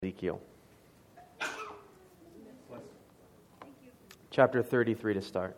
Ezekiel. Chapter 33 to start.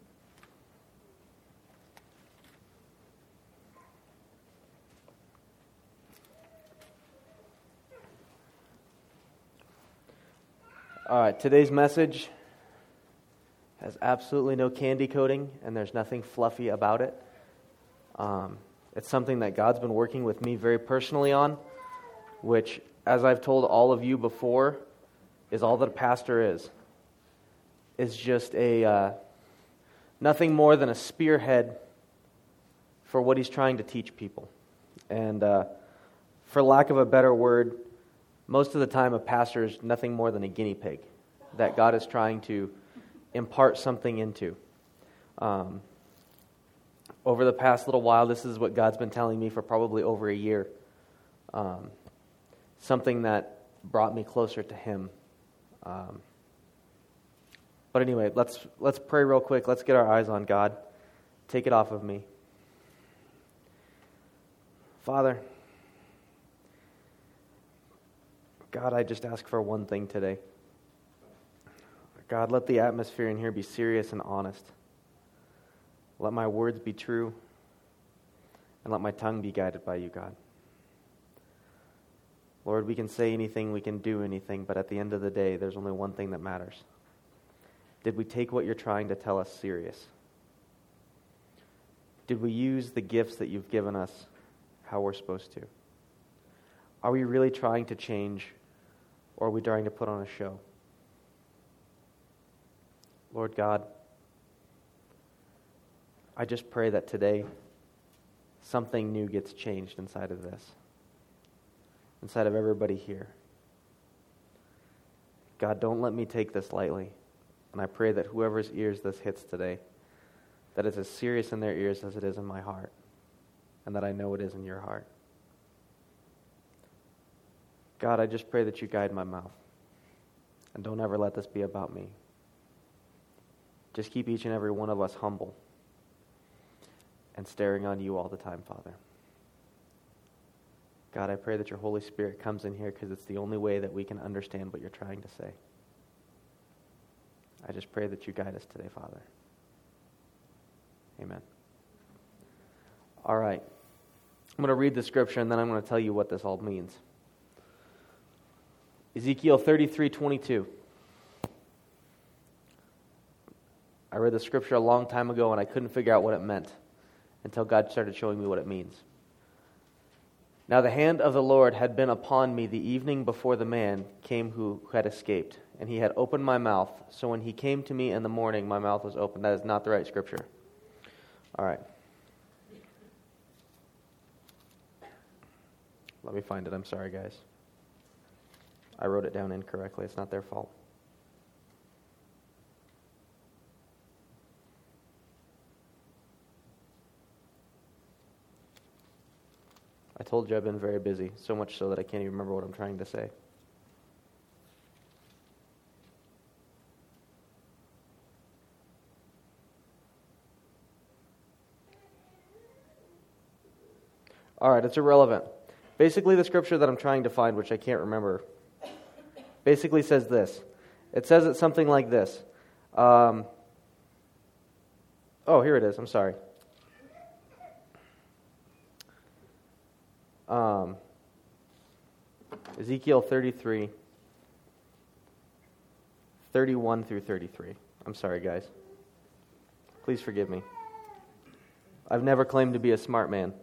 All right, today's message has absolutely no candy coating, and there's nothing fluffy about it. It's something that God's been working with me very personally on, which, as I've told all of you before, is all that a pastor is. It's just nothing more than a spearhead for what he's trying to teach people. And for lack of a better word, most of the time a pastor is nothing more than a guinea pig that God is trying to impart something into. Over the past little while, this is what God's been telling me for probably over a year. Something that brought me closer to Him. But anyway, let's pray real quick. Let's get our eyes on God. Take it off of me. Father, God, I just ask for one thing today. God, let the atmosphere in here be serious and honest. Let my words be true, and let my tongue be guided by you, God. Lord, we can say anything, we can do anything, but at the end of the day, there's only one thing that matters. Did we take what you're trying to tell us serious? Did we use the gifts that you've given us how we're supposed to? Are we really trying to change, or are we trying to put on a show? Lord God, I just pray that today something new gets changed inside of this, inside of everybody here. God, don't let me take this lightly. And I pray that whoever's ears this hits today, that it's as serious in their ears as it is in my heart, and that I know it is in your heart. God, I just pray that you guide my mouth, and don't ever let this be about me. Just keep each and every one of us humble and staring on you all the time, Father. God, I pray that your Holy Spirit comes in here because it's the only way that we can understand what you're trying to say. I just pray that you guide us today, Father. Amen. All right. I'm going to read the scripture and then I'm going to tell you what this all means. Ezekiel 33:22. I read the scripture a long time ago and I couldn't figure out what it meant until God started showing me what it means. Now the hand of the Lord had been upon me the evening before the man came who had escaped, and he had opened my mouth. So when he came to me in the morning, my mouth was open. That is not the right scripture. All right. Let me find it. I'm sorry, guys. I wrote it down incorrectly. It's not their fault. I told you I've been very busy, so much so that I can't even remember what I'm trying to say. All right, it's irrelevant. Basically, the scripture that I'm trying to find, which I can't remember, basically says this. It says it's something like this. Here it is. I'm sorry. Ezekiel 33, 31 through 33. I'm sorry, guys. Please forgive me. I've never claimed to be a smart man.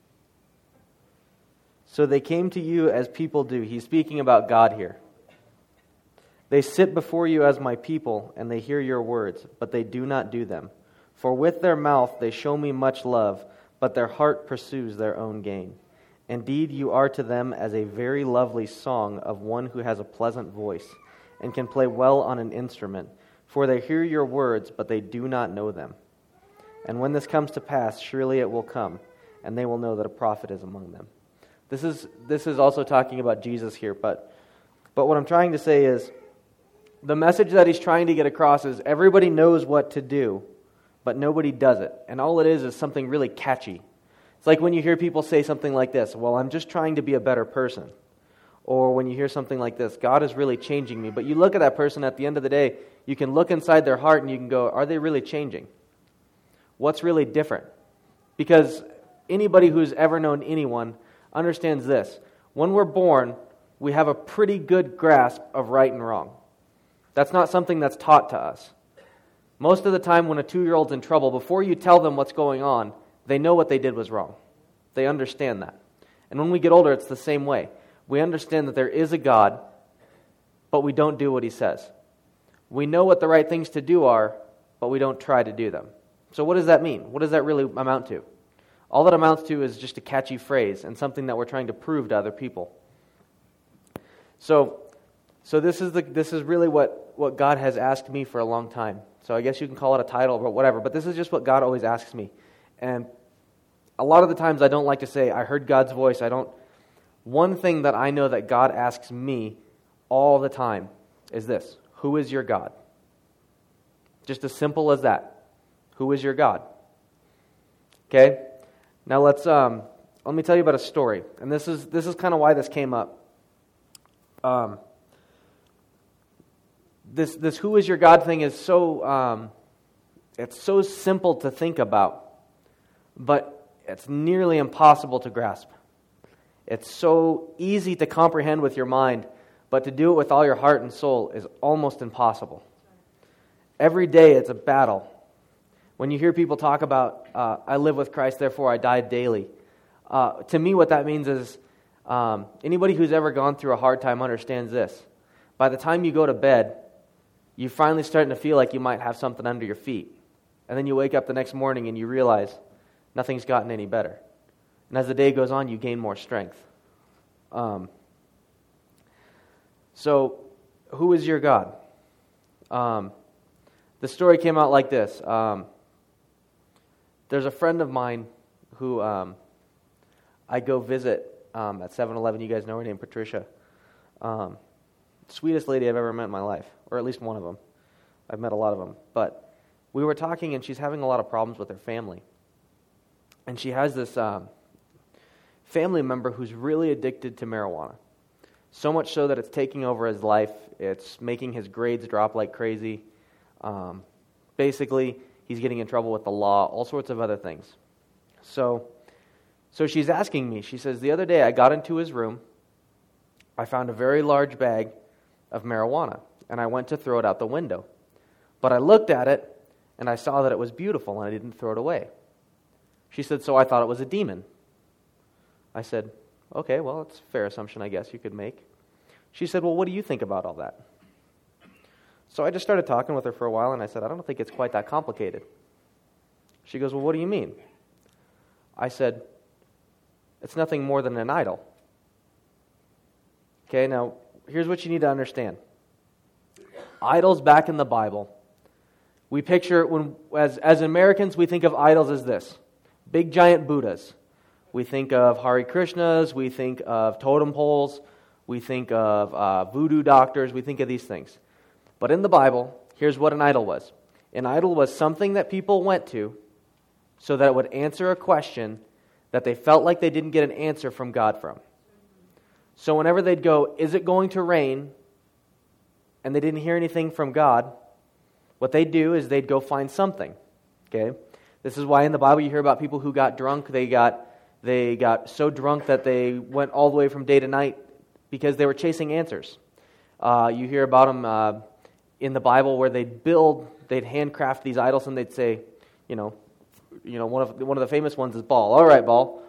So they came to you as people do. He's speaking about God here. They sit before you as my people, and they hear your words, but they do not do them. For with their mouth they show me much love, but their heart pursues their own gain. Indeed, you are to them as a very lovely song of one who has a pleasant voice and can play well on an instrument. For they hear your words, but they do not know them. And when this comes to pass, surely it will come, and they will know that a prophet is among them. This is also talking about Jesus here, but what I'm trying to say is, the message that he's trying to get across is everybody knows what to do, but nobody does it. And all it is something really catchy. It's like when you hear people say something like this, well, I'm just trying to be a better person. or when you hear something like this, God is really changing me. But you look at that person at the end of the day, you can look inside their heart and you can go, are they really changing? What's really different? Because anybody who's ever known anyone understands this. When we're born, we have a pretty good grasp of right and wrong. That's not something that's taught to us. Most of the time when a 2-year-old's in trouble, before you tell them what's going on, they know what they did was wrong. They understand that. And when we get older, it's the same way. We understand that there is a God, but we don't do what He says. We know what the right things to do are, but we don't try to do them. So what does that mean? What does that really amount to? All that amounts to is just a catchy phrase and something that we're trying to prove to other people. So this is really what God has asked me for a long time. So I guess you can call it a title or whatever, but this is just what God always asks me. And a lot of the times I don't like to say, I heard God's voice. One thing that I know that God asks me all the time is this: who is your God? Just as simple as that. Who is your God? Okay? Now let me tell you about a story. And this is kind of why this came up. This who is your God thing is so it's so simple to think about, but it's nearly impossible to grasp. It's so easy to comprehend with your mind, but to do it with all your heart and soul is almost impossible. Every day it's a battle. When you hear people talk about, I live with Christ, therefore I die daily, to me what that means is, anybody who's ever gone through a hard time understands this. By the time you go to bed, you're finally starting to feel like you might have something under your feet. And then you wake up the next morning and you realize nothing's gotten any better. And as the day goes on, you gain more strength. So, who is your God? The story came out like this. There's a friend of mine who I go visit at 7-Eleven. You guys know her name, Patricia. Sweetest lady I've ever met in my life, or at least one of them. I've met a lot of them. But we were talking, and she's having a lot of problems with her family. And she has this family member who's really addicted to marijuana. So much so that it's taking over his life. It's making his grades drop like crazy. Basically, he's getting in trouble with the law, all sorts of other things. So she's asking me, she says, the other day I got into his room, I found a very large bag of marijuana, and I went to throw it out the window. But I looked at it, and I saw that it was beautiful, and I didn't throw it away. She said, so I thought it was a demon. I said, okay, well, it's a fair assumption, I guess, you could make. She said, well, what do you think about all that? So I just started talking with her for a while, and I said, I don't think it's quite that complicated. She goes, well, what do you mean? I said, it's nothing more than an idol. Okay, now, here's what you need to understand. Idols back in the Bible, we picture, as Americans, we think of idols as this: big giant Buddhas. We think of Hare Krishnas, we think of totem poles, we think of voodoo doctors, we think of these things. But in the Bible, here's what an idol was. An idol was something that people went to so that it would answer a question that they felt like they didn't get an answer from God from. So whenever they'd go, is it going to rain? And they didn't hear anything from God, what they'd do is they'd go find something. Okay? This is why in the Bible you hear about people who got drunk. They got so drunk that they went all the way from day to night because they were chasing answers. You hear about them in the Bible where they'd handcraft these idols, and they'd say, one of the famous ones is Baal. All right, Baal,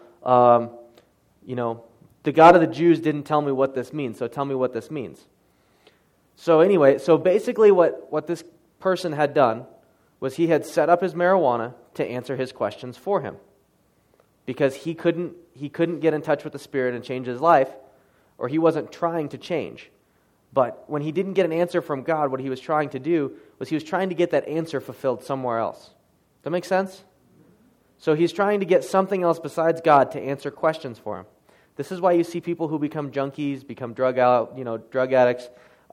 the God of the Jews didn't tell me what this means, so tell me what this means. So anyway, so basically what this person had done was he had set up his marijuana to answer his questions for him. Because he couldn't get in touch with the Spirit and change his life, or he wasn't trying to change. But when he didn't get an answer from God, what he was trying to do was he was trying to get that answer fulfilled somewhere else. Does that make sense? So he's trying to get something else besides God to answer questions for him. This is why you see people who become junkies, become drug addicts.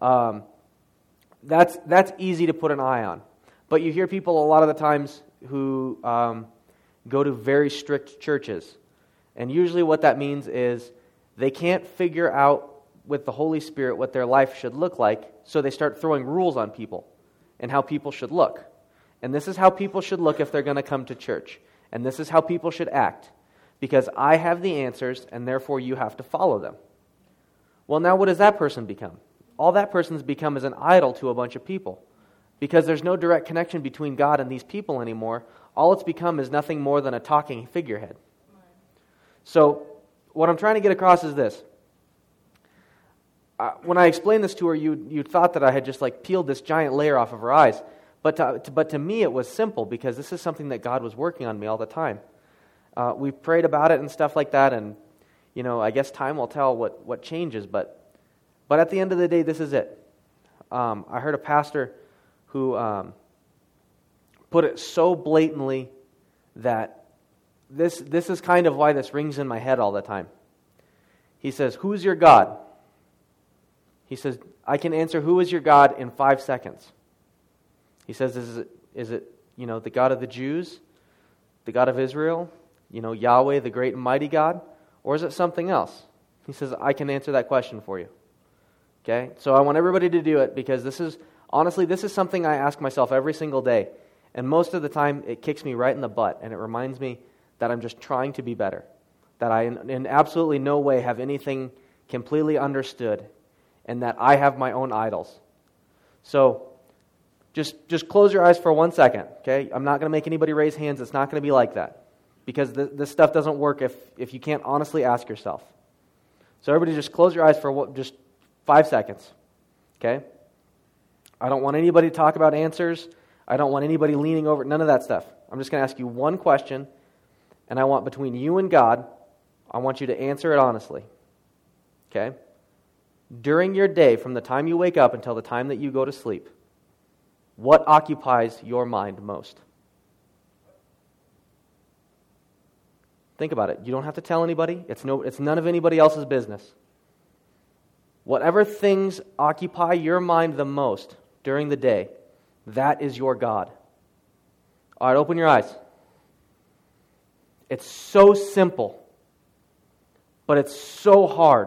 That's easy to put an eye on. But you hear people a lot of the times who go to very strict churches. And usually what that means is they can't figure out with the Holy Spirit what their life should look like, so they start throwing rules on people and how people should look. And this is how people should look if they're going to come to church. And this is how people should act. Because I have the answers, and therefore you have to follow them. Well, now what does that person become? All that person's become is an idol to a bunch of people. Because there's no direct connection between God and these people anymore. All it's become is nothing more than a talking figurehead. So, what I'm trying to get across is this. When I explained this to her, you thought that I had just like peeled this giant layer off of her eyes. But to me it was simple, because this is something that God was working on me all the time. We prayed about it and stuff like that, and I guess time will tell what changes. But at the end of the day, this is it. I heard a pastor who put it so blatantly that this is kind of why this rings in my head all the time. He says, "Who's your God?" He says, "I can answer who is your God in 5 seconds." He says, is it the God of the Jews, the God of Israel, Yahweh, the great and mighty God, or is it something else? He says, "I can answer that question for you." Okay? So I want everybody to do it, because this is something I ask myself every single day. And most of the time, it kicks me right in the butt, and it reminds me that I'm just trying to be better, that I in absolutely no way have anything completely understood, and that I have my own idols. So just close your eyes for 1 second, okay? I'm not going to make anybody raise hands. It's not going to be like that, because this stuff doesn't work if you can't honestly ask yourself. So everybody just close your eyes for just 5 seconds, okay? I don't want anybody to talk about answers. I don't want anybody leaning over, none of that stuff. I'm just going to ask you one question, and I want between you and God, I want you to answer it honestly, okay? During your day, from the time you wake up until the time that you go to sleep, what occupies your mind most? Think about it. You don't have to tell anybody. It's none of anybody else's business. Whatever things occupy your mind the most during the day, that is your God. All right, open your eyes. It's so simple, but it's so hard.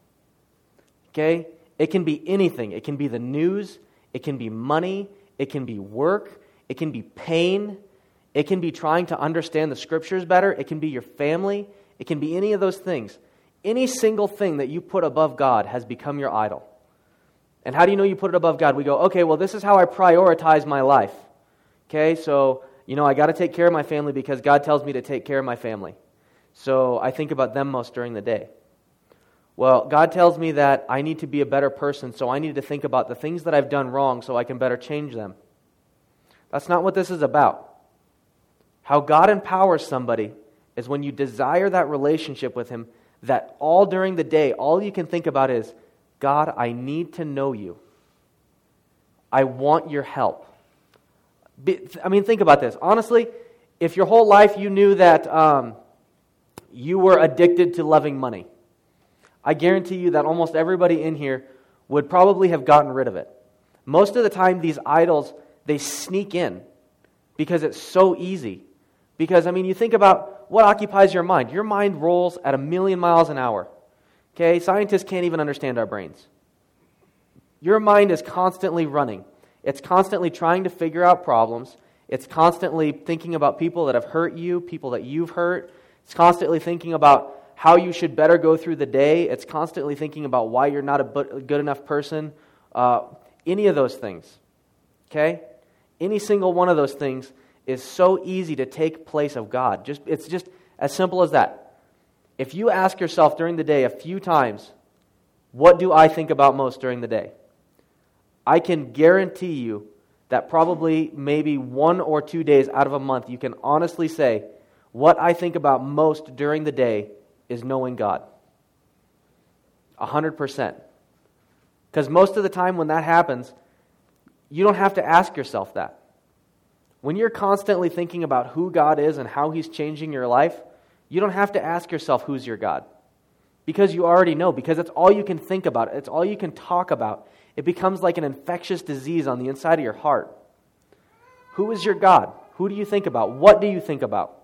Okay? It can be anything. It can be the news. It can be money. It can be work. It can be pain. It can be trying to understand the Scriptures better. It can be your family. It can be any of those things. Any single thing that you put above God has become your idol. And how do you know you put it above God? We go, okay, well, this is how I prioritize my life. Okay, so, I got to take care of my family because God tells me to take care of my family. So I think about them most during the day. Well, God tells me that I need to be a better person, so I need to think about the things that I've done wrong so I can better change them. That's not what this is about. How God empowers somebody is when you desire that relationship with Him, that all during the day, all you can think about is, God, I need to know you. I want your help. Think about this. Honestly, if your whole life you knew that you were addicted to loving money, I guarantee you that almost everybody in here would probably have gotten rid of it. Most of the time, these idols, they sneak in because it's so easy. Because, you think about what occupies your mind. Your mind rolls at 1,000,000 miles an hour. Okay? Scientists can't even understand our brains. Your mind is constantly running. It's constantly trying to figure out problems. It's constantly thinking about people that have hurt you, people that you've hurt. It's constantly thinking about how you should better go through the day. It's constantly thinking about why you're not a good enough person. Any of those things. Okay? Any single one of those things is so easy to take place of God. It's just as simple as that. If you ask yourself during the day a few times, what do I think about most during the day? I can guarantee you that probably maybe 1 or 2 days out of a month, you can honestly say, what I think about most during the day is knowing God. 100%. Because most of the time when that happens, you don't have to ask yourself that. When you're constantly thinking about who God is and how He's changing your life, you don't have to ask yourself who's your God. Because you already know, because it's all you can think about, it's all you can talk about. It becomes like an infectious disease on the inside of your heart. Who is your God? Who do you think about? What do you think about?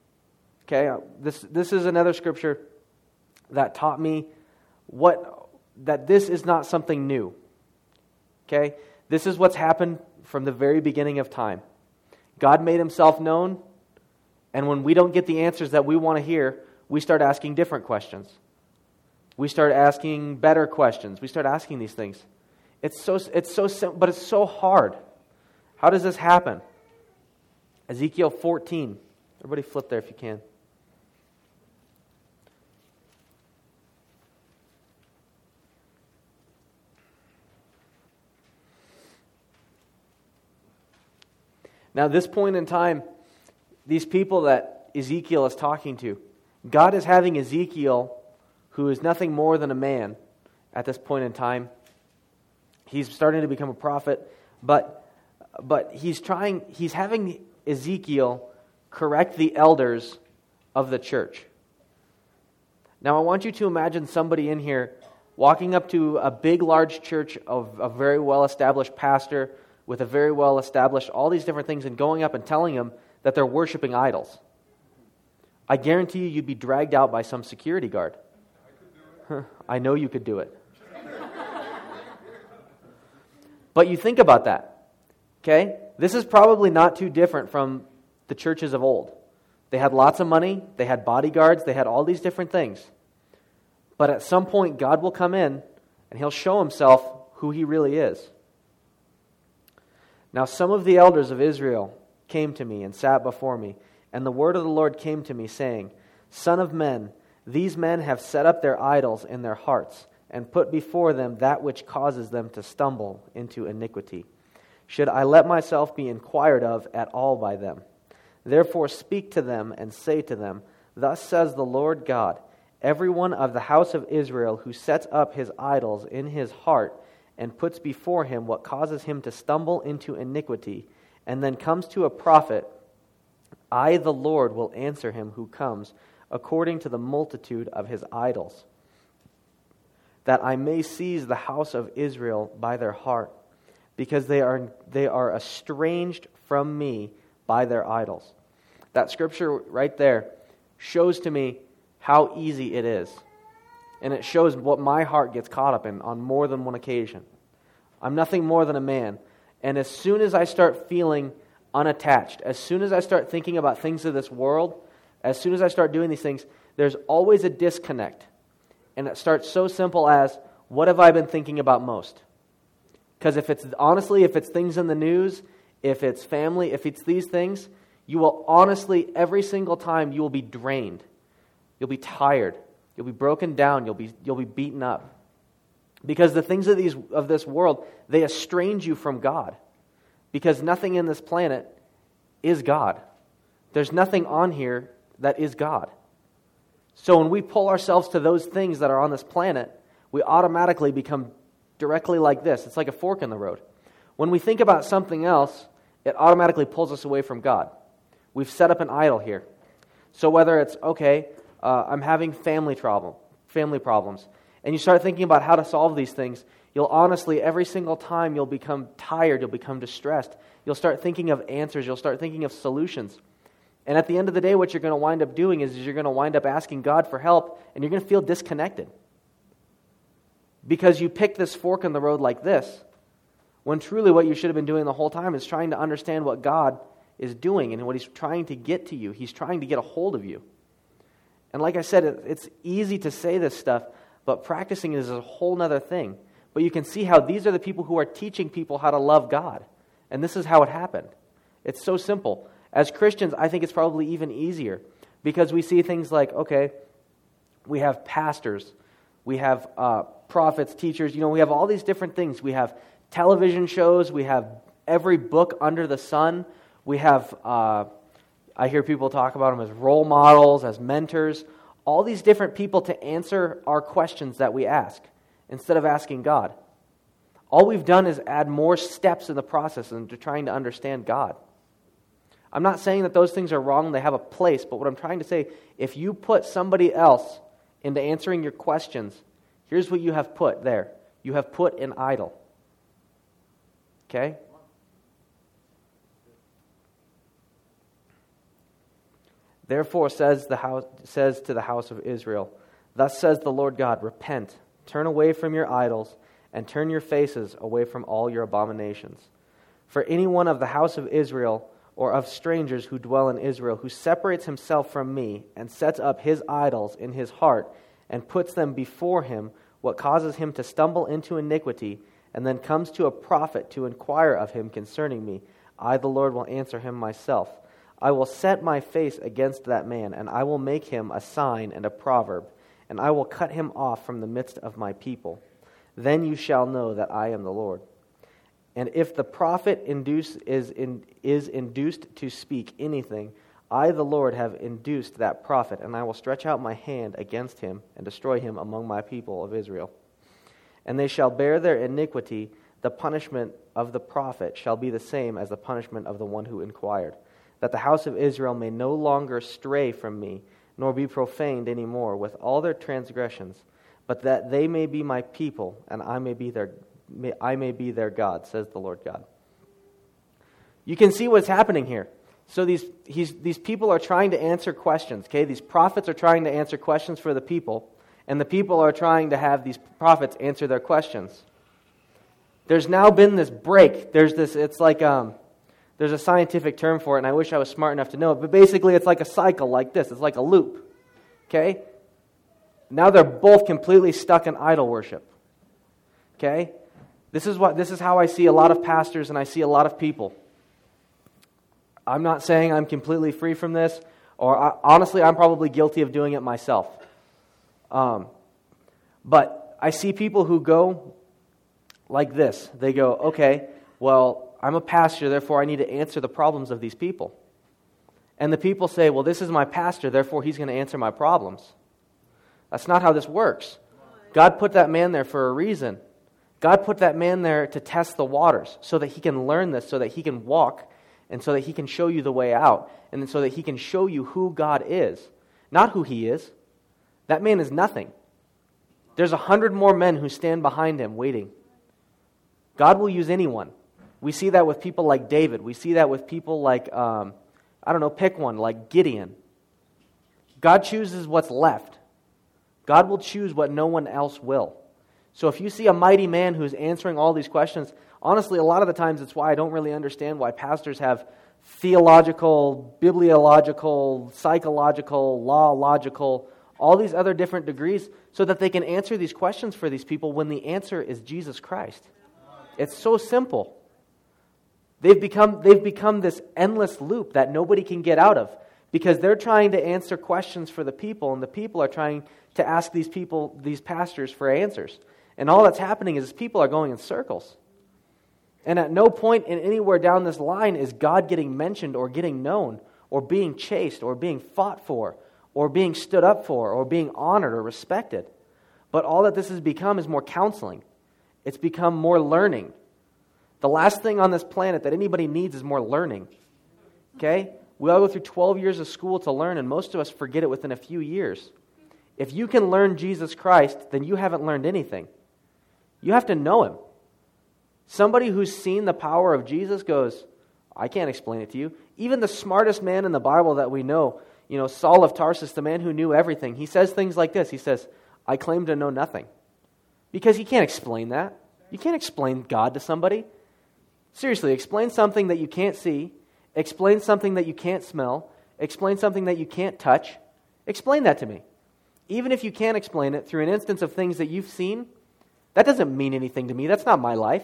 Okay, this is another scripture that taught me that this is not something new. Okay? This is what's happened from the very beginning of time. God made himself known, and when we don't get the answers that we want to hear, we start asking different questions. We start asking better questions. We start asking these things. It's so simple, but it's so hard. How does this happen? Ezekiel 14. Everybody flip there if you can. Now, at this point in time, these people that Ezekiel is talking to, God is having Ezekiel, who is nothing more than a man at this point in time. He's starting to become a prophet, but he's having Ezekiel correct the elders of the church. Now, I want you to imagine somebody in here walking up to a big, large church of a very well-established pastor with a very well-established, all these different things, and going up and telling them that they're worshiping idols. I guarantee you'd be dragged out by some security guard. I know you could do it. But you think about that, okay? This is probably not too different from the churches of old. They had lots of money, they had bodyguards, they had all these different things. But at some point, God will come in and he'll show himself who he really is. Now some of the elders of Israel came to me and sat before me, and the word of the Lord came to me, saying, Son of man, these men have set up their idols in their hearts, and put before them that which causes them to stumble into iniquity. Should I let myself be inquired of at all by them? Therefore speak to them and say to them, Thus says the Lord God, every one of the house of Israel who sets up his idols in his heart and puts before him what causes him to stumble into iniquity, and then comes to a prophet, I, the Lord, will answer him who comes according to the multitude of his idols, that I may seize the house of Israel by their heart, because they are estranged from me by their idols. That scripture right there shows to me how easy it is. And it shows what my heart gets caught up in on more than one occasion. I'm nothing more than a man. And as soon as I start feeling unattached, as soon as I start thinking about things of this world, as soon as I start doing these things, there's always a disconnect. And it starts so simple as, what have I been thinking about most? Because if it's things in the news, if it's family, if it's these things, you will honestly, every single time, you will be drained. You'll be tired. You'll be broken down. You'll be beaten up. Because the things of this world, they estrange you from God. Because nothing in this planet is God. There's nothing on here that is God. So when we pull ourselves to those things that are on this planet, we automatically become directly like this. It's like a fork in the road. When we think about something else, it automatically pulls us away from God. We've set up an idol here. So whether it's, I'm having family problems, and you start thinking about how to solve these things, you'll honestly, every single time, you'll become tired, you'll become distressed. You'll start thinking of answers, you'll start thinking of solutions. And at the end of the day, what you're going to wind up doing is you're going to wind up asking God for help, and you're going to feel disconnected. Because you picked this fork in the road like this, when truly what you should have been doing the whole time is trying to understand what God is doing and what He's trying to get to you. He's trying to get a hold of you. And like I said, it's easy to say this stuff, but practicing is a whole other thing. But you can see how these are the people who are teaching people how to love God. And this is how it happened. It's so simple. As Christians, I think it's probably even easier because we see things like, we have pastors, we have prophets, teachers, we have all these different things. We have television shows, we have every book under the sun. We have, I hear people talk about them as role models, as mentors, all these different people to answer our questions that we ask instead of asking God. All we've done is add more steps in the process into trying to understand God. I'm not saying that those things are wrong, they have a place, but what I'm trying to say, if you put somebody else into answering your questions, here's what you have put there. You have put an idol. Okay? Therefore says to the house of Israel, Thus says the Lord God, Repent, turn away from your idols, and turn your faces away from all your abominations. For anyone of the house of Israel, or of strangers who dwell in Israel, who separates himself from me, and sets up his idols in his heart, and puts them before him, what causes him to stumble into iniquity, and then comes to a prophet to inquire of him concerning me, I, the Lord, will answer him myself. I will set my face against that man, and I will make him a sign and a proverb, and I will cut him off from the midst of my people. Then you shall know that I am the Lord. And if the prophet is induced to speak anything, I, the Lord, have induced that prophet, and I will stretch out my hand against him and destroy him among my people of Israel. And they shall bear their iniquity. The punishment of the prophet shall be the same as the punishment of the one who inquired, that the house of Israel may no longer stray from me, nor be profaned any more with all their transgressions, but that they may be my people, and I may be their God, says the Lord God. You can see what's happening here. So these people are trying to answer questions, okay? These prophets are trying to answer questions for the people, and the people are trying to have these prophets answer their questions. There's now been this break. There's a scientific term for it, and I wish I was smart enough to know it, but basically it's like a cycle like this. It's like a loop, okay? Now they're both completely stuck in idol worship, okay? This is how I see a lot of pastors and I see a lot of people. I'm not saying I'm completely free from this, honestly, I'm probably guilty of doing it myself. But I see people who go like this. They go, okay, well, I'm a pastor, therefore I need to answer the problems of these people. And the people say, well, this is my pastor, therefore he's going to answer my problems. That's not how this works. God put that man there for a reason. God put that man there to test the waters so that he can learn this, so that he can walk, and so that he can show you the way out, and so that he can show you who God is, not who he is. That man is nothing. There's 100 more men who stand behind him waiting. God will use anyone. We see that with people like David. We see that with people like, pick one, like Gideon. God chooses what's left. God will choose what no one else will. So if you see a mighty man who's answering all these questions, honestly, a lot of the times it's why I don't really understand why pastors have theological, bibliological, psychological, law-logical, all these other different degrees, so that they can answer these questions for these people when the answer is Jesus Christ. It's so simple. They've become this endless loop that nobody can get out of, because they're trying to answer questions for the people, and the people are trying to ask these pastors for answers. And all that's happening is people are going in circles. And at no point in anywhere down this line is God getting mentioned or getting known or being chased or being fought for or being stood up for or being honored or respected. But all that this has become is more counseling. It's become more learning. The last thing on this planet that anybody needs is more learning. Okay? We all go through 12 years of school to learn, and most of us forget it within a few years. If you can learn Jesus Christ, then you haven't learned anything. You have to know Him. Somebody who's seen the power of Jesus goes, I can't explain it to you. Even the smartest man in the Bible that we know, Saul of Tarsus, the man who knew everything, he says things like this. He says, I claim to know nothing. Because he can't explain that. You can't explain God to somebody. Seriously, explain something that you can't see. Explain something that you can't smell. Explain something that you can't touch. Explain that to me. Even if you can't explain it through an instance of things that you've seen, that doesn't mean anything to me. That's not my life.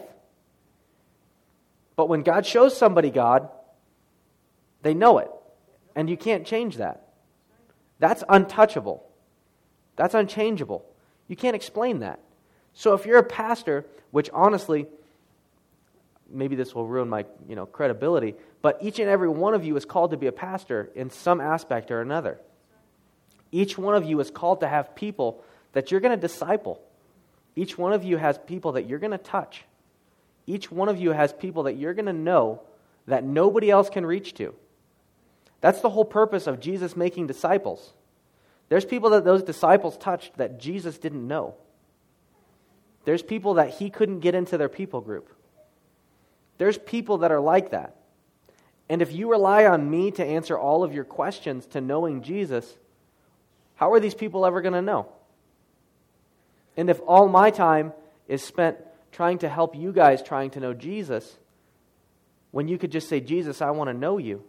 But when God shows somebody God, they know it. And you can't change that. That's untouchable. That's unchangeable. You can't explain that. So if you're a pastor, which honestly, maybe this will ruin my credibility, but each and every one of you is called to be a pastor in some aspect or another. Each one of you is called to have people that you're going to disciple. Each one of you has people that you're going to touch. Each one of you has people that you're going to know that nobody else can reach to. That's the whole purpose of Jesus making disciples. There's people that those disciples touched that Jesus didn't know. There's people that He couldn't get into their people group. There's people that are like that. And if you rely on me to answer all of your questions to knowing Jesus, how are these people ever going to know? And if all my time is spent trying to help you guys trying to know Jesus, when you could just say, Jesus, I want to know you,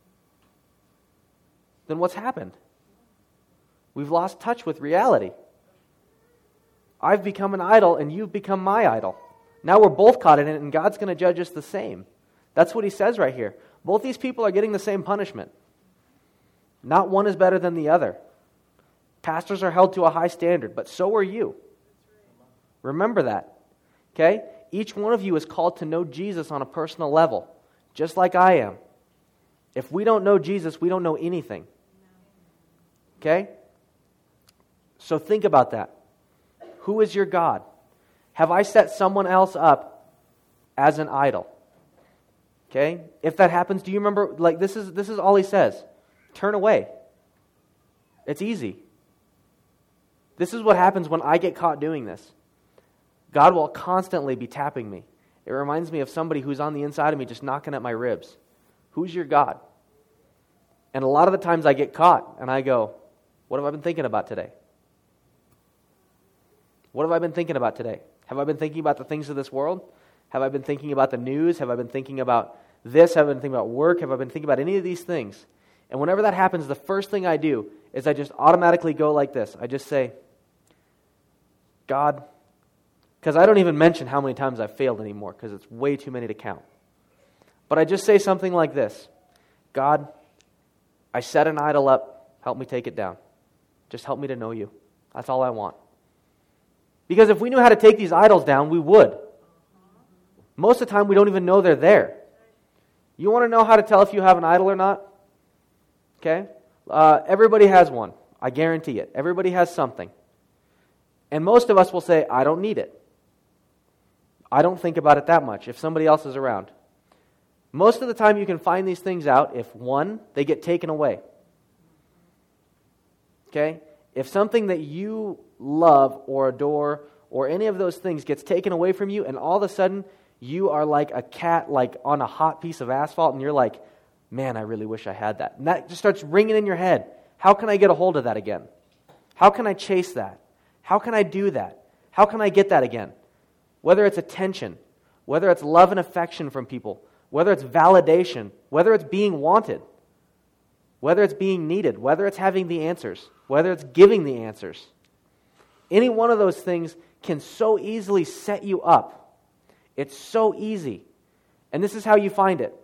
then what's happened? We've lost touch with reality. I've become an idol and you've become my idol. Now we're both caught in it and God's going to judge us the same. That's what he says right here. Both these people are getting the same punishment. Not one is better than the other. Pastors are held to a high standard, but so are you. Remember that. Okay? Each one of you is called to know Jesus on a personal level, just like I am. If we don't know Jesus, we don't know anything. Okay? So think about that. Who is your God? Have I set someone else up as an idol? Okay? If that happens, do you remember, like this is all he says. Turn away. It's easy. This is what happens when I get caught doing this. God will constantly be tapping me. It reminds me of somebody who's on the inside of me just knocking at my ribs. Who's your God? And a lot of the times I get caught and I go, what have I been thinking about today? What have I been thinking about today? Have I been thinking about the things of this world? Have I been thinking about the news? Have I been thinking about this? Have I been thinking about work? Have I been thinking about any of these things? And whenever that happens, the first thing I do is I just automatically go like this. I just say, God, because I don't even mention how many times I've failed anymore because it's way too many to count. But I just say something like this. God, I set an idol up. Help me take it down. Just help me to know you. That's all I want. Because if we knew how to take these idols down, we would. Most of the time, we don't even know they're there. You want to know how to tell if you have an idol or not? Okay? Everybody has one. I guarantee it. Everybody has something. And most of us will say, I don't need it. I don't think about it that much if somebody else is around. Most of the time you can find these things out if, one, they get taken away. Okay? If something that you love or adore or any of those things gets taken away from you and all of a sudden you are like a cat like on a hot piece of asphalt and you're like, man, I really wish I had that. And that just starts ringing in your head. How can I get a hold of that again? How can I chase that? How can I do that? How can I get that again? Whether it's attention, whether it's love and affection from people, whether it's validation, whether it's being wanted, whether it's being needed, whether it's having the answers, whether it's giving the answers. Any one of those things can so easily set you up. It's so easy. And this is how you find it.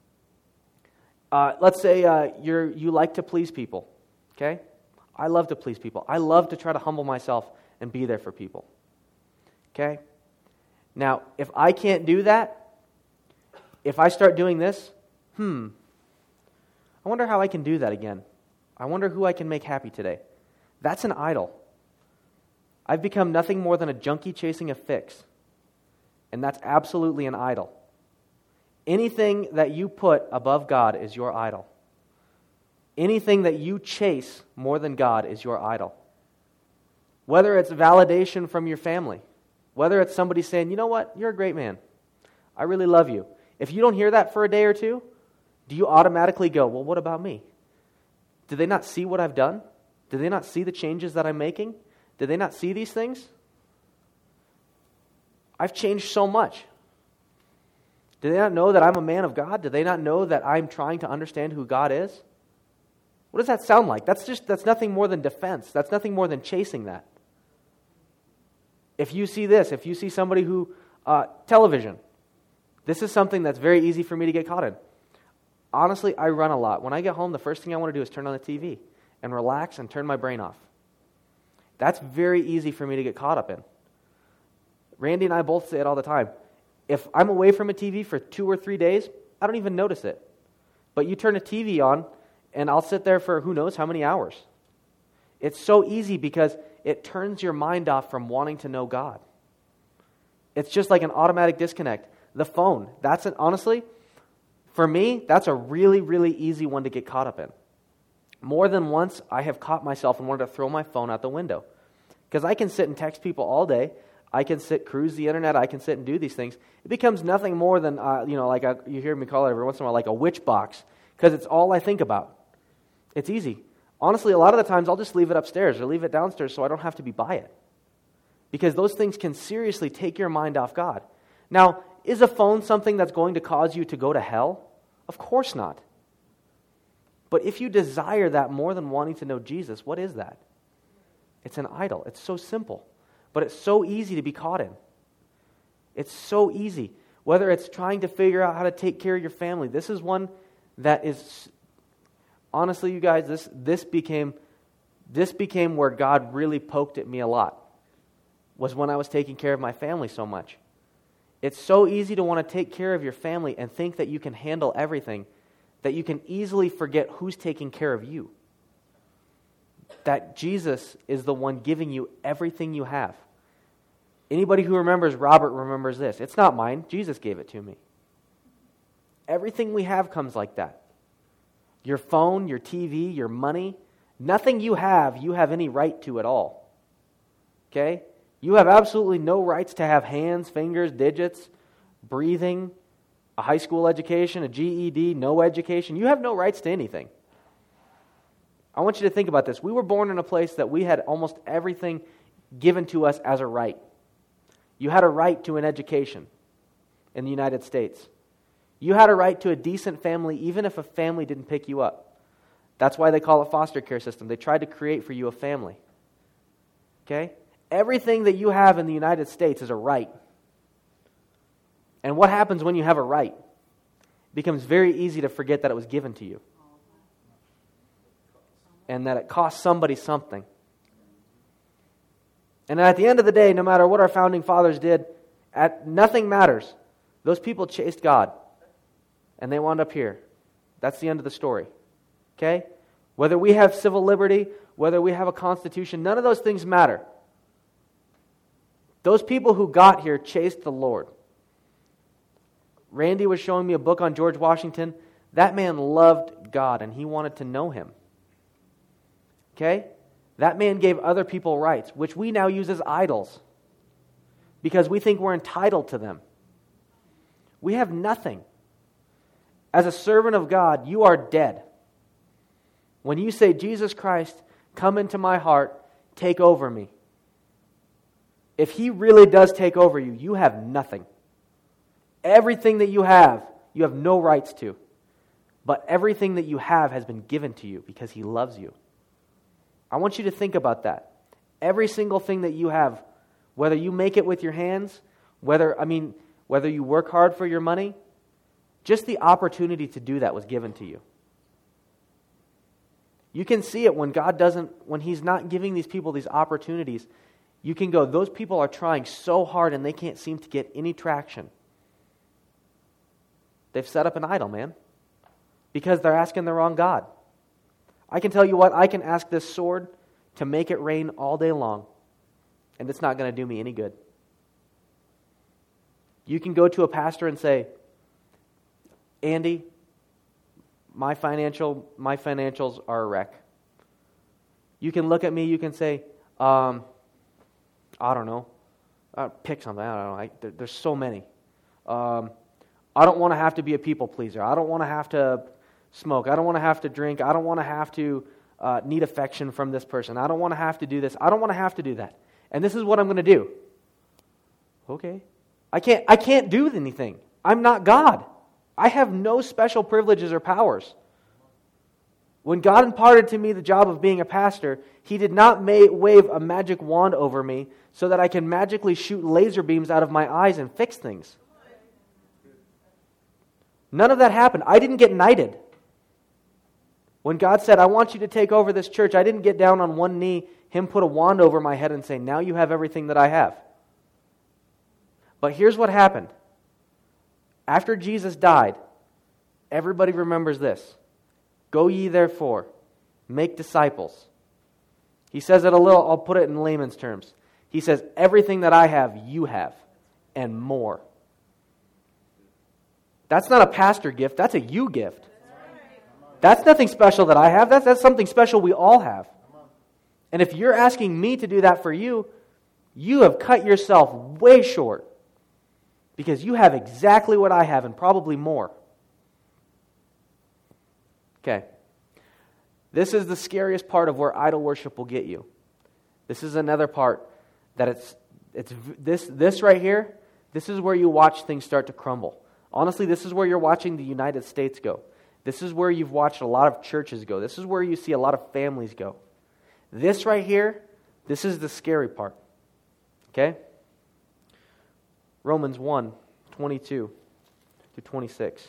Let's say you like to please people. Okay? I love to please people. I love to try to humble myself and be there for people. Okay? Now, if I can't do that, if I start doing this, I wonder how I can do that again. I wonder who I can make happy today. That's an idol. I've become nothing more than a junkie chasing a fix. And that's absolutely an idol. Anything that you put above God is your idol. Anything that you chase more than God is your idol. Whether it's validation from your family, whether it's somebody saying, you know what, you're a great man. I really love you. If you don't hear that for a day or two, do you automatically go, well, what about me? Do they not see what I've done? Do they not see the changes that I'm making? Do they not see these things? I've changed so much. Do they not know that I'm a man of God? Do they not know that I'm trying to understand who God is? What does that sound like? That's nothing more than defense. That's nothing more than chasing that. If you see this, if you see somebody who, television, this is something that's very easy for me to get caught in. Honestly, I run a lot. When I get home, the first thing I want to do is turn on the TV and relax and turn my brain off. That's very easy for me to get caught up in. Randy and I both say it all the time. If I'm away from a TV for 2 or 3 days, I don't even notice it. But you turn a TV on, and I'll sit there for who knows how many hours. It's so easy because it turns your mind off from wanting to know God. It's just like an automatic disconnect. The phone, honestly, for me, that's a really, really easy one to get caught up in. More than once, I have caught myself and wanted to throw my phone out the window. Because I can sit and text people all day. I can cruise the internet. I can sit and do these things. It becomes nothing more than, you hear me call it every once in a while, like a witch box. Because it's all I think about. It's easy. Honestly, a lot of the times I'll just leave it upstairs or leave it downstairs so I don't have to be by it. because those things can seriously take your mind off God. Now, is a phone something that's going to cause you to go to hell? Of course not. But if you desire that more than wanting to know Jesus, what is that? It's an idol. It's so simple, but it's so easy to be caught in. It's so easy. Whether it's trying to figure out how to take care of your family. This is one that is, honestly, you guys, this became where God really poked at me a lot, was when I was taking care of my family so much. It's so easy to want to take care of your family and think that you can handle everything, that you can easily forget who's taking care of you. That Jesus is the one giving you everything you have. Anybody who remembers Robert remembers this. It's not mine. Jesus gave it to me. Everything we have comes like that. Your phone, your TV, your money, nothing you have any right to at all. Okay? You have absolutely no rights to have hands, fingers, digits, breathing, a high school education, a GED, no education. You have no rights to anything. I want you to think about this. We were born in a place that we had almost everything given to us as a right. You had a right to an education in the United States. You had a right to a decent family even if a family didn't pick you up. That's why they call it foster care system. They tried to create for you a family. Okay? Everything that you have in the United States is a right. And what happens when you have a right? It becomes very easy to forget that it was given to you. And that it cost somebody something. And at the end of the day, no matter what our founding fathers did, nothing matters. Those people chased God. And they wound up here. That's the end of the story. Okay? Whether we have civil liberty, whether we have a constitution, none of those things matter. Those people who got here chased the Lord. Randy was showing me a book on George Washington. That man loved God and he wanted to know Him. Okay? That man gave other people rights, which we now use as idols because we think we're entitled to them. We have nothing. As a servant of God, you are dead. When you say, Jesus Christ, come into my heart, take over me. If He really does take over you, you have nothing. Everything that you have no rights to. But everything that you have has been given to you because He loves you. I want you to think about that. Every single thing that you have, whether you make it with your hands, whether you work hard for your money, just the opportunity to do that was given to you. You can see it when He's not giving these people these opportunities. You can go, those people are trying so hard and they can't seem to get any traction. They've set up an idol, man. Because they're asking the wrong God. I can tell you what, I can ask this sword to make it rain all day long, and it's not going to do me any good. You can go to a pastor and say, Andy, my financials are a wreck. You can look at me, you can say, I don't know, pick something, I don't know, there's so many. I don't want to have to be a people pleaser. I don't want to have to smoke. I don't want to have to drink. I don't want to have to need affection from this person. I don't want to have to do this. I don't want to have to do that. And this is what I'm going to do. Okay. I can't do anything. I'm not God. I have no special privileges or powers. When God imparted to me the job of being a pastor, He did not wave a magic wand over me so that I can magically shoot laser beams out of my eyes and fix things. None of that happened. I didn't get knighted. When God said, I want you to take over this church, I didn't get down on one knee, Him put a wand over my head and say, now you have everything that I have. But here's what happened. After Jesus died, everybody remembers this. Go ye therefore, make disciples. He says it I'll put it in layman's terms. He says, everything that I have, you have, and more. That's not a pastor gift, that's a you gift. That's nothing special that I have, that's something special we all have. And if you're asking me to do that for you, you have cut yourself way short. Because you have exactly what I have and probably more. Okay. This is the scariest part of where idol worship will get you. This is another part that This right here, this is where you watch things start to crumble. Honestly, this is where you're watching the United States go. This is where you've watched a lot of churches go. This is where you see a lot of families go. This right here, this is the scary part. Okay? Romans 1, 22 through 26.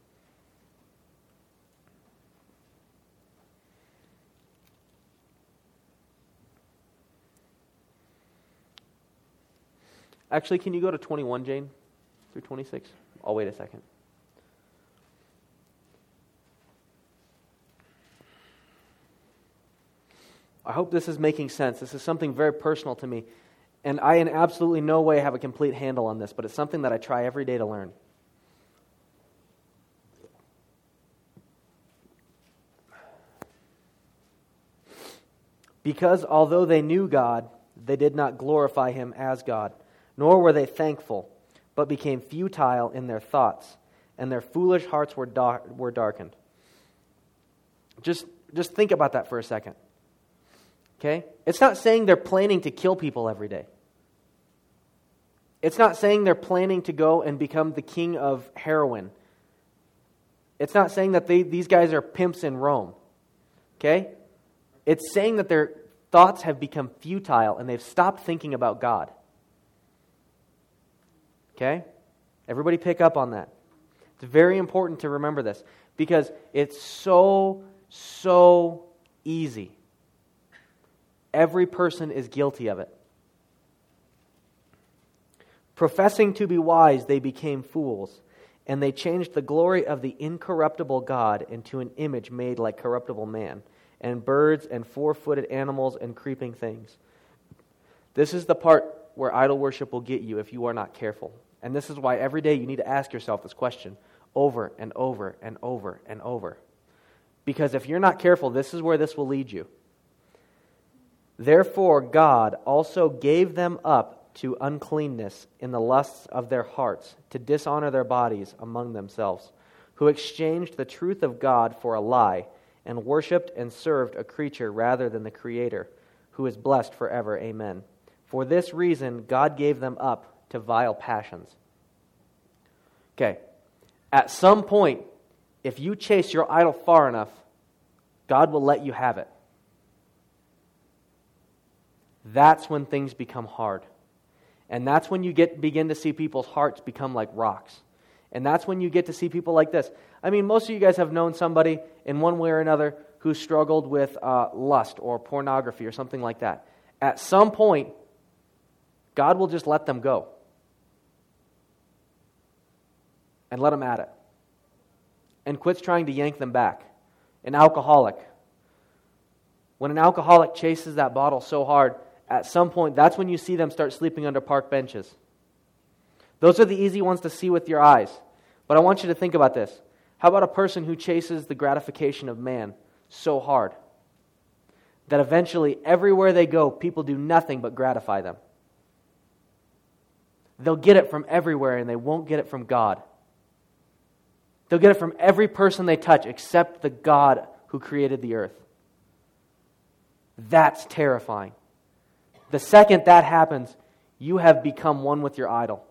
Actually, can you go to 21, Jane, through 26? I'll wait a second. I hope this is making sense. This is something very personal to me. And I in absolutely no way have a complete handle on this, but it's something that I try every day to learn. Because although they knew God, they did not glorify Him as God, nor were they thankful, but became futile in their thoughts, and their foolish hearts were darkened. Just think about that for a second. Okay? It's not saying they're planning to kill people every day. It's not saying they're planning to go and become the king of heroin. It's not saying that these guys are pimps in Rome. Okay? It's saying that their thoughts have become futile and they've stopped thinking about God. Okay? Everybody pick up on that. It's very important to remember this because it's so easy. Every person is guilty of it. Professing to be wise, they became fools, and they changed the glory of the incorruptible God into an image made like corruptible man, and birds and four-footed animals and creeping things. This is the part where idol worship will get you if you are not careful. And this is why every day you need to ask yourself this question over and over and over and over. Because if you're not careful, this is where this will lead you. Therefore God also gave them up to uncleanness in the lusts of their hearts, to dishonor their bodies among themselves, who exchanged the truth of God for a lie, and worshipped and served a creature rather than the Creator, who is blessed forever. Amen. For this reason God gave them up to vile passions. Okay, at some point, if you chase your idol far enough, God will let you have it. That's when things become hard. And that's when you begin to see people's hearts become like rocks. And that's when you get to see people like this. I mean, most of you guys have known somebody in one way or another who struggled with lust or pornography or something like that. At some point, God will just let them go. And let them at it. And quits trying to yank them back. An alcoholic. When an alcoholic chases that bottle so hard, at some point, that's when you see them start sleeping under park benches. Those are the easy ones to see with your eyes. But I want you to think about this. How about a person who chases the gratification of man so hard that eventually, everywhere they go, people do nothing but gratify them? They'll get it from everywhere and they won't get it from God. They'll get it from every person they touch except the God who created the earth. That's terrifying. The second that happens, you have become one with your idol.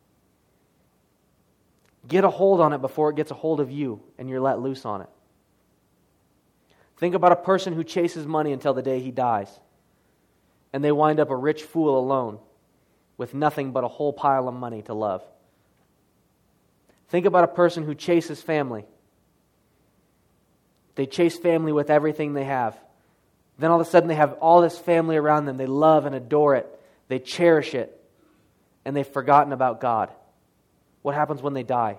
Get a hold on it before it gets a hold of you and you're let loose on it. Think about a person who chases money until the day he dies, and they wind up a rich fool alone with nothing but a whole pile of money to love. Think about a person who chases family. They chase family with everything they have. Then all of a sudden they have all this family around them. They love and adore it. They cherish it. And they've forgotten about God. What happens when they die?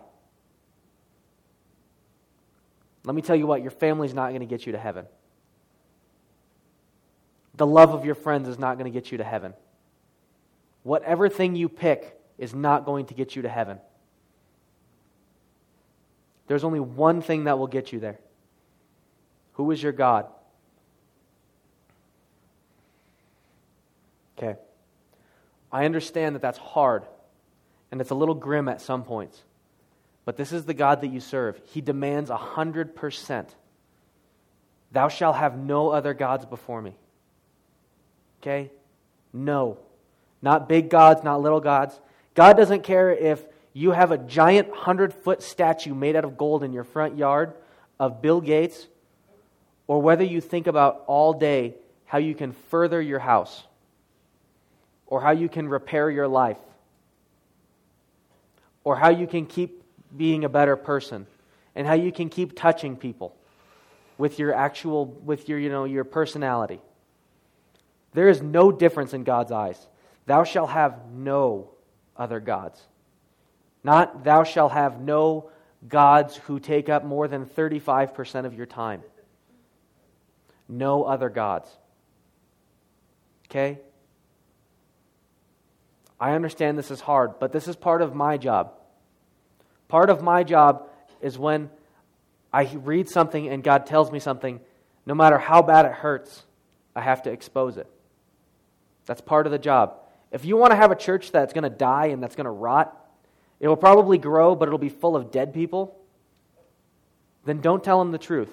Let me tell you what, your family's not going to get you to heaven. The love of your friends is not going to get you to heaven. Whatever thing you pick is not going to get you to heaven. There's only one thing that will get you there. Who is your God? Okay. I understand that that's hard, and it's a little grim at some points. But this is the God that you serve. He demands 100%. Thou shalt have no other gods before me. Okay? No. Not big gods, not little gods. God doesn't care if you have a giant 100-foot statue made out of gold in your front yard of Bill Gates, or whether you think about all day how you can further your house, or how you can repair your life, or how you can keep being a better person, and how you can keep touching people with your your personality. There is no difference in God's eyes. Thou shalt have no other gods. Not thou shalt have no gods who take up more than 35% of your time. No other gods. Okay? I understand this is hard, but this is part of my job. Part of my job is when I read something and God tells me something, no matter how bad it hurts, I have to expose it. That's part of the job. If you want to have a church that's going to die and that's going to rot, it will probably grow, but it'll be full of dead people, then don't tell them the truth.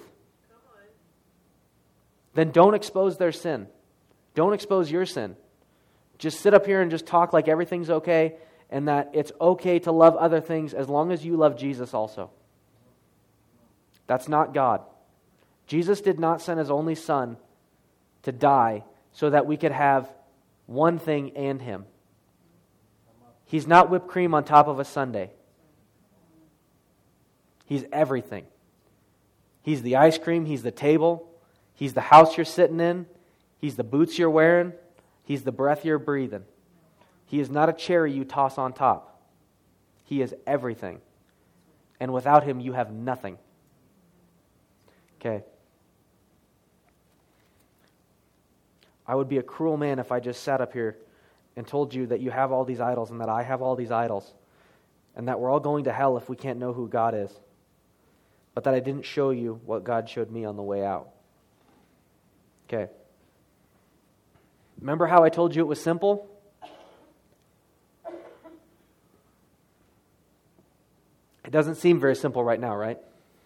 Then don't expose their sin. Don't expose your sin. Just sit up here and just talk like everything's okay and that it's okay to love other things as long as you love Jesus also. That's not God. Jesus did not send His only Son to die so that we could have one thing and Him. He's not whipped cream on top of a sundae. He's everything. He's the ice cream. He's the table. He's the house you're sitting in. He's the boots you're wearing. He's the breath you're breathing. He is not a cherry you toss on top. He is everything. And without Him, you have nothing. Okay. I would be a cruel man if I just sat up here and told you that you have all these idols and that I have all these idols and that we're all going to hell if we can't know who God is. But that I didn't show you what God showed me on the way out. Okay. Remember how I told you it was simple? It doesn't seem very simple right now, right?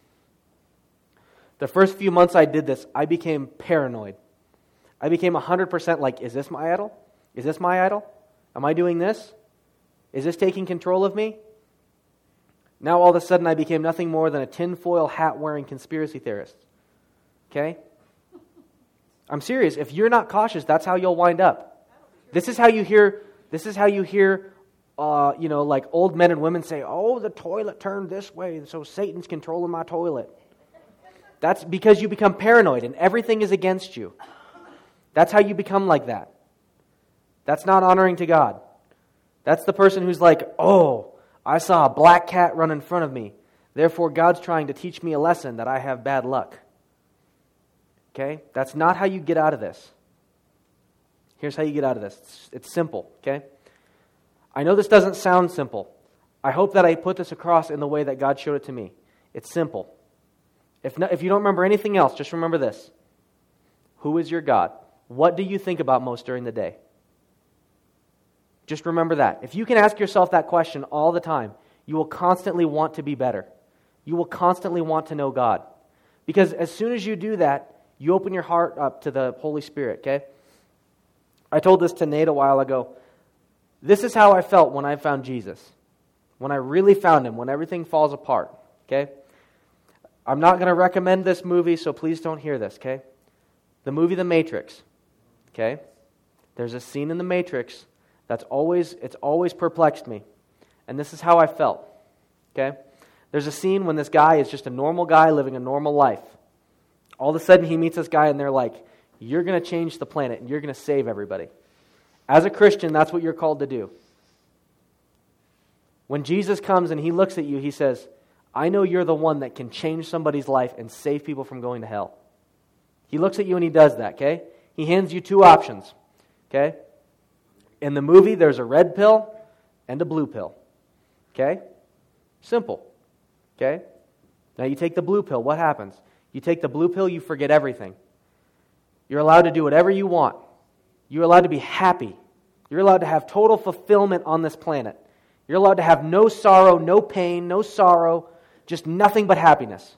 The first few months I did this, I became paranoid. I became 100% like, is this my idol? Is this my idol? Am I doing this? Is this taking control of me? Now all of a sudden I became nothing more than a tinfoil hat wearing conspiracy theorist. Okay? I'm serious. If you're not cautious, that's how you'll wind up. This is how you hear like old men and women say, oh, the toilet turned this way, so Satan's controlling my toilet. That's because you become paranoid and everything is against you. That's how you become like that. That's not honoring to God. That's the person who's like, oh, I saw a black cat run in front of me. Therefore, God's trying to teach me a lesson that I have bad luck. Okay? That's not how you get out of this. Here's how you get out of this. It's simple, okay? I know this doesn't sound simple. I hope that I put this across in the way that God showed it to me. It's simple. If you don't remember anything else, just remember this. Who is your God? What do you think about most during the day? Just remember that. If you can ask yourself that question all the time, you will constantly want to be better. You will constantly want to know God. Because as soon as you do that, you open your heart up to the Holy Spirit, okay? I told this to Nate a while ago. This is how I felt when I found Jesus. When I really found Him, when everything falls apart, okay? I'm not going to recommend this movie, so please don't hear this, okay? The movie The Matrix, okay? There's a scene in The Matrix it's always perplexed me. And this is how I felt, okay? There's a scene when this guy is just a normal guy living a normal life. All of a sudden he meets this guy and they're like, you're going to change the planet and you're going to save everybody. As a Christian, that's what you're called to do. When Jesus comes and He looks at you, He says, I know you're the one that can change somebody's life and save people from going to hell. He looks at you and He does that, okay? He hands you two options, okay? In the movie, there's a red pill and a blue pill, okay? Simple, okay? Now you take the blue pill, what happens? You take the blue pill, you forget everything. You're allowed to do whatever you want. You're allowed to be happy. You're allowed to have total fulfillment on this planet. You're allowed to have no sorrow, no pain, no sorrow, just nothing but happiness.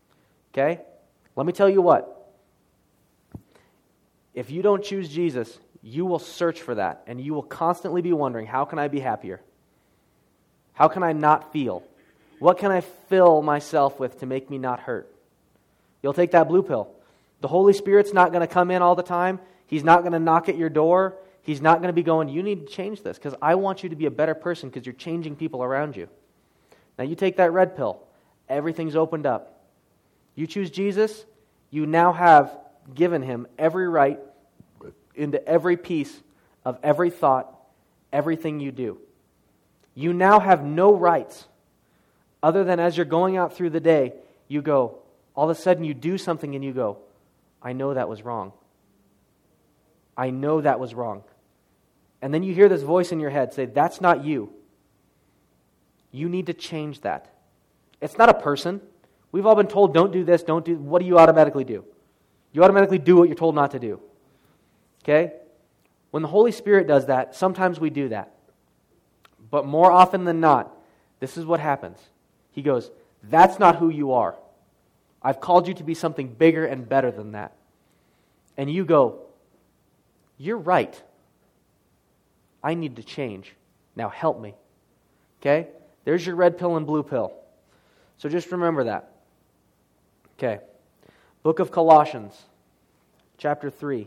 Okay? Let me tell you what. If you don't choose Jesus, you will search for that, and you will constantly be wondering, how can I be happier? How can I not feel? What can I fill myself with to make me not hurt? You'll take that blue pill. The Holy Spirit's not going to come in all the time. He's not going to knock at your door. He's not going to be going, you need to change this because I want you to be a better person because you're changing people around you. Now you take that red pill. Everything's opened up. You choose Jesus, you now have given him every right into every piece of every thought, everything you do. You now have no rights other than as you're going out through the day, you go, all of a sudden you do something and you go, I know that was wrong. I know that was wrong. And then you hear this voice in your head say, that's not you. You need to change that. It's not a person. We've all been told, don't do this, don't do... What do you automatically do? You automatically do what you're told not to do. Okay? When the Holy Spirit does that, sometimes we do that. But more often than not, this is what happens. He goes, that's not who you are. I've called you to be something bigger and better than that. And you go, you're right. I need to change. Now help me. Okay? There's your red pill and blue pill. So just remember that. Okay. Book of Colossians, chapter 3.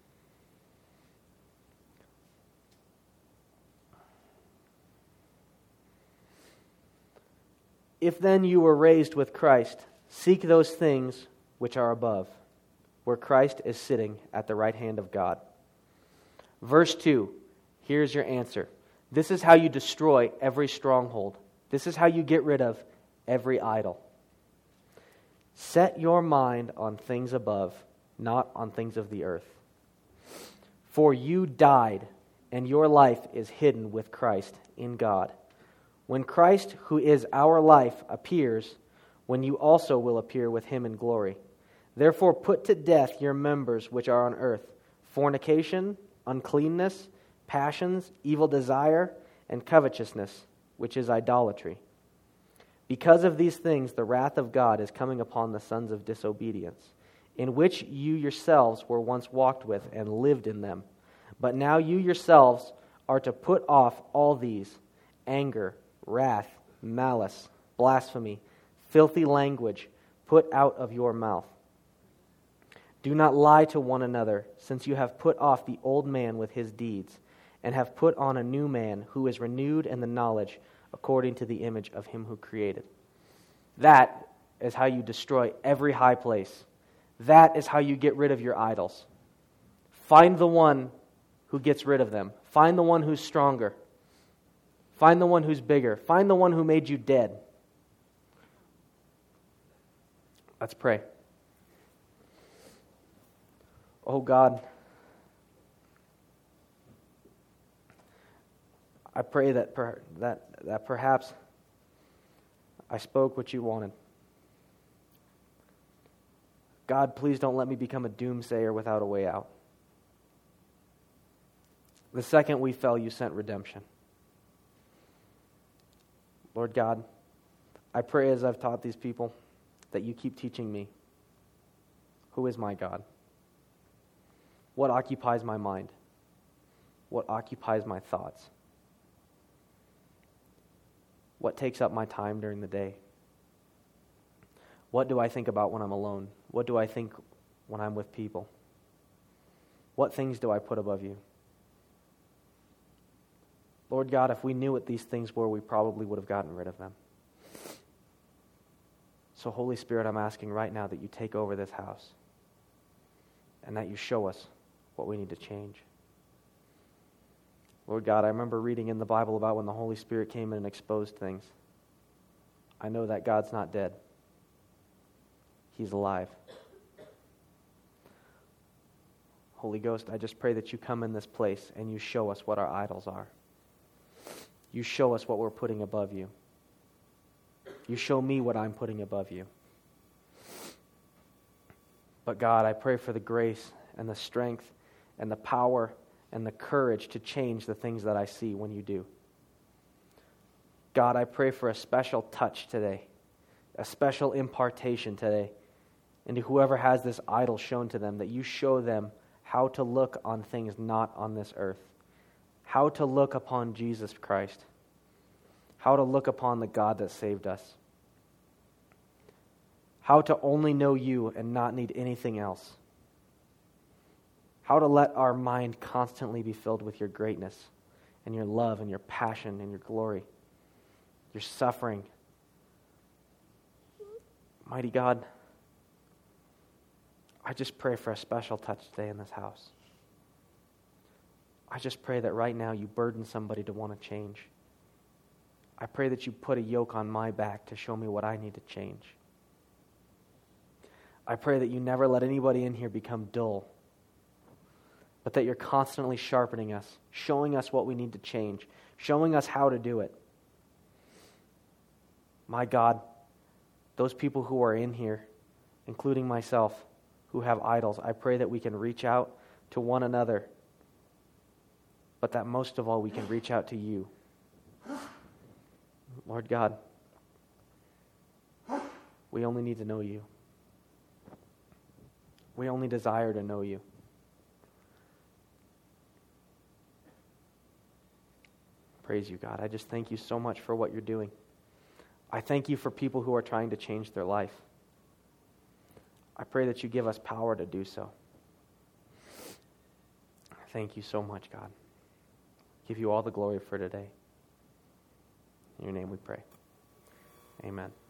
If then you were raised with Christ, seek those things which are above, where Christ is sitting at the right hand of God. Verse 2, here's your answer. This is how you destroy every stronghold. This is how you get rid of every idol. Set your mind on things above, not on things of the earth. For you died, and your life is hidden with Christ in God. When Christ, who is our life, appears, when you also will appear with him in glory. Therefore put to death your members which are on earth, fornication, uncleanness, passions, evil desire, and covetousness, which is idolatry. Because of these things the wrath of God is coming upon the sons of disobedience, in which you yourselves were once walked with and lived in them. But now you yourselves are to put off all these: anger, wrath, malice, blasphemy, filthy language, put out of your mouth. Do not lie to one another, since you have put off the old man with his deeds, and have put on a new man who is renewed in the knowledge according to the image of him who created. That is how you destroy every high place. That is how you get rid of your idols. Find the one who gets rid of them. Find the one who's stronger. Find the one who's bigger. Find the one who made you dead. Let's pray. Oh God, I pray that perhaps I spoke what you wanted. God, please don't let me become a doomsayer without a way out. The second we fell, you sent redemption. Lord God, I pray as I've taught these people that you keep teaching me who is my God. What occupies my mind? What occupies my thoughts? What takes up my time during the day? What do I think about when I'm alone? What do I think when I'm with people? What things do I put above you? Lord God, if we knew what these things were, we probably would have gotten rid of them. So Holy Spirit, I'm asking right now that you take over this house and that you show us what we need to change. Lord God, I remember reading in the Bible about when the Holy Spirit came in and exposed things. I know that God's not dead. He's alive. Holy Ghost, I just pray that you come in this place and you show us what our idols are. You show us what we're putting above you. You show me what I'm putting above you. But God, I pray for the grace and the strength and the power and the courage to change the things that I see when you do. God, I pray for a special touch today, a special impartation today into whoever has this idol shown to them, that you show them how to look on things not on this earth, how to look upon Jesus Christ, how to look upon the God that saved us, how to only know you and not need anything else, how to let our mind constantly be filled with your greatness and your love and your passion and your glory, your suffering. Mighty God, I just pray for a special touch today in this house. I just pray that right now you burden somebody to want to change. I pray that you put a yoke on my back to show me what I need to change. I pray that you never let anybody in here become dull, but that you're constantly sharpening us, showing us what we need to change, showing us how to do it. My God, those people who are in here, including myself, who have idols, I pray that we can reach out to one another, but that most of all we can reach out to you. Lord God, we only need to know you. We only desire to know you. Praise you, God. I just thank you so much for what you're doing. I thank you for people who are trying to change their life. I pray that you give us power to do so. Thank you so much, God. Give you all the glory for today. In your name we pray. Amen.